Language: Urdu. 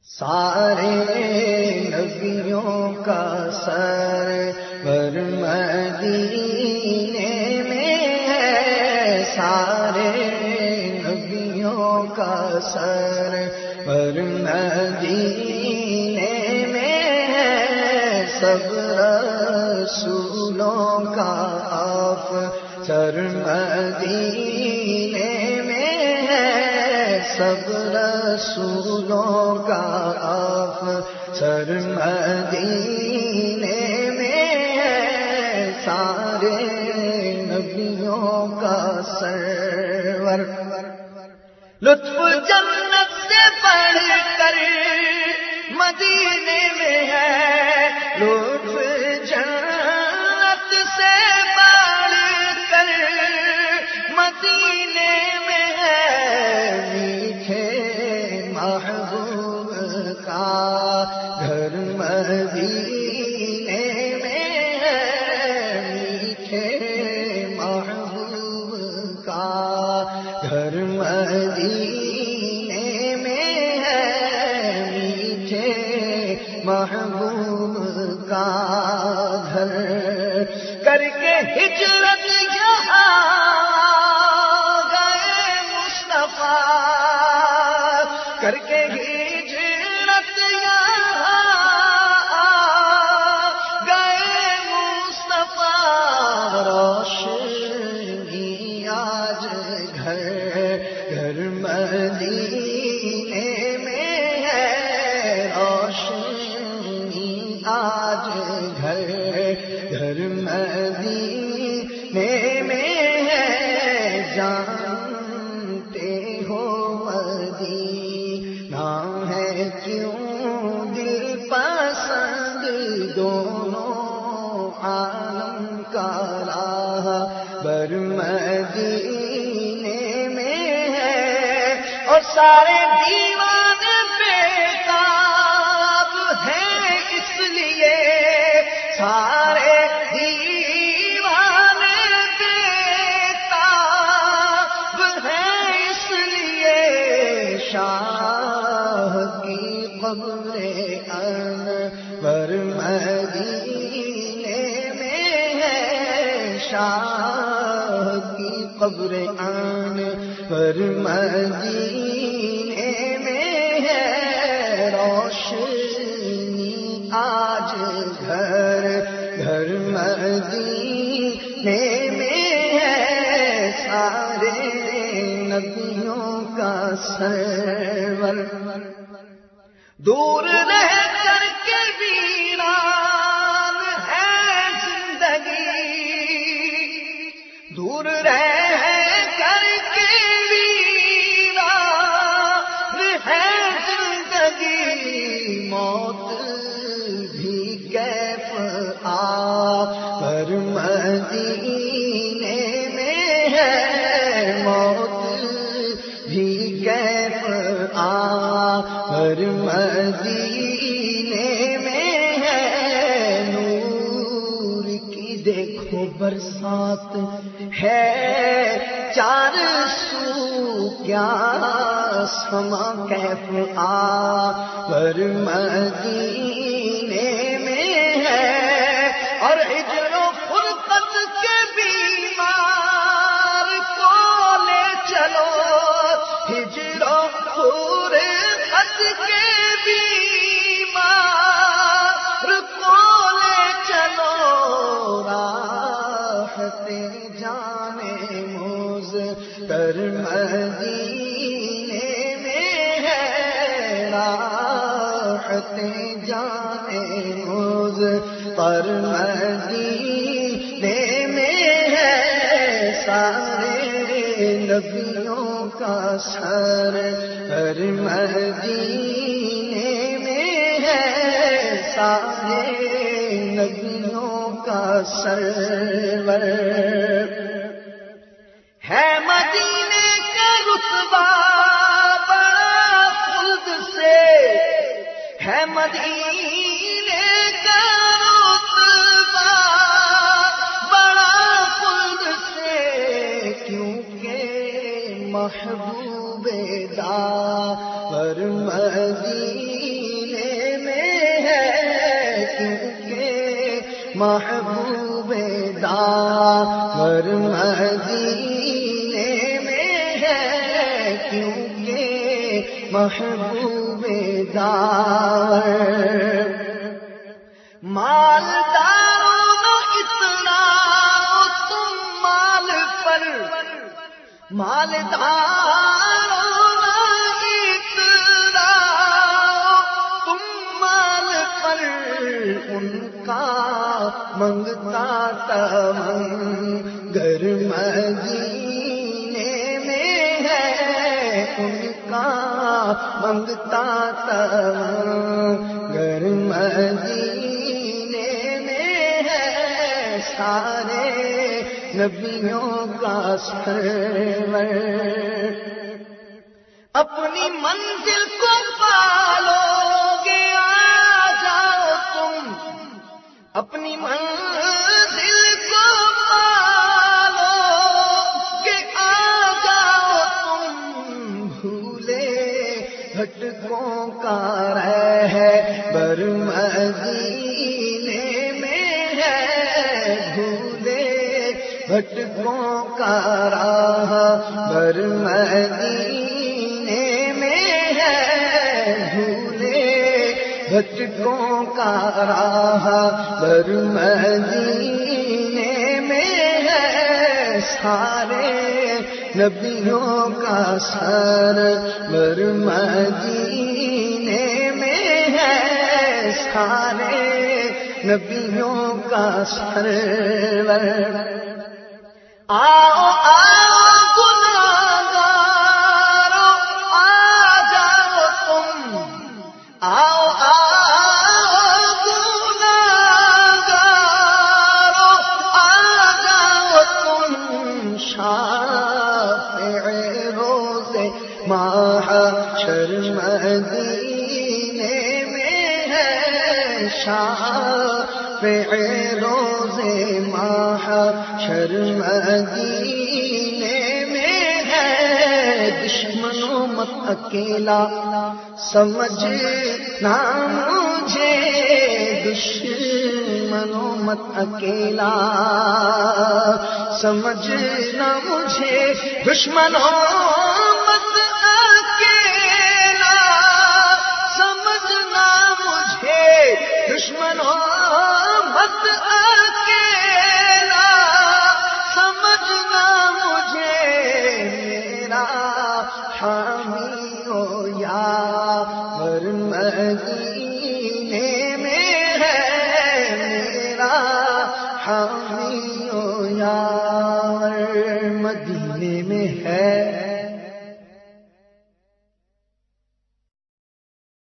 سارے نبیوں کا سرور مدینے میں ہے، سارے نبیوں کا سرور مدینے میں ہے، سب رسولوں کا افسر مدینے میں ہے، سب رسولوں کا افسر مدینے میں ہے، سارے نبیوں کا سرور۔ لطف جنت سے بڑھ کر مدینے میں ہے، لطف جنت سے بڑھ کر مدینے میں ہے، میٹھے محبوب کا گھر مدینے میں ہے، میٹھے محبوب کا گھر مدینے میں ہے، میٹھے محبوب کا گھر۔ کر کے ہجرت یہاں گئے مصطفیٰ، کر کے ہجرت یہاں گئے مصطفیٰ، روشنی آج گھر گھر مدینے میں ہے، روشنی آج گھر گھر مدینے میں ہے، جانتے ہو مدینہ ہے کیوں دل پسند، دونوں عالم کا راہبر مدینے میں ہے، اور سارے دیوانے بےتاب ہیں اس لیے، سارے دیوانے بےتاب ہیں اس لیے، شاہ کی قبر انور مدینے میں ہے، شاہ کی قبر انور مدینے میں ہے، روشنی آج گھر گھر مدینے میں ہے، سارے نبیوں کا سرور۔ دور رہ کر کے ویران ہے زندگی، دور رہ کر کے ویران ہے زندگی، موت بھی کیف آور مدینے میں ہے، موت بھی کیف آور مدینے میں ہے، نور کی دیکھو برسات ہے چار سو، کیا سما کیف آور مدینے میں ہے، اور ہجر و فرقت کے بیمار کو لے چلو، ہجر و فرقت کے بیمار کو لے چلو، راحت جانے مضطر مدینے میں ہے، راحت جانے مضطر مدینے میں ہے، سارے نبیوں کا سرور مدینے میں ہے، سارے نبیوں کا سرور ہے، مدینے کا رتبہ بڑا خلد سے ہے، مدینے کا رتبہ بڑا خلد سے، کیونکہ محبوب داور مدینے محبوب داور مدینے میں ہے، کیونکہ محبوب داور مالداروں اتنا تم مال پر، مالداروں اتنا تم مال پر، ان کا منگتا تمنگر مدینے میں ہے، ان کا منگتا تمنگر مدینے میں ہے، سارے نبیوں کا سرور۔ اپنی منزل کو پالو گے آ جاؤ تم، اپنی منزل کو پالو گے آ جاؤ تم، بھولے بھٹکوں کا رہبر مدینے میں ہے، بھولے بھٹکوں کا راہبر مدینے میں ہے، بھولے بھٹکوں کا راہبر مدینے میں ہے، سارے نبیوں کا سرور مدینے میں ہے، سارے نبیوں کا سرور۔ آؤ آؤ گناہگارو آ جاؤ تم، آؤ آؤ گناہگارو آ جاؤ تم، شافع روز محشر مدینے میں ہے، شافع روز محشر مدینے میں ہے، دشمنوں مت اکیلا سمجھنا مجھے، دشمنوں مت اکیلا سمجھنا مجھے، دشمنوں مت اکیلا سمجھنا مجھے، دشمنوں مت اکیلا سمجھنا مجھے، میرا حامی ہو یار مدینے میں ہے، میرا حامی ہو یار مدینے میں ہے،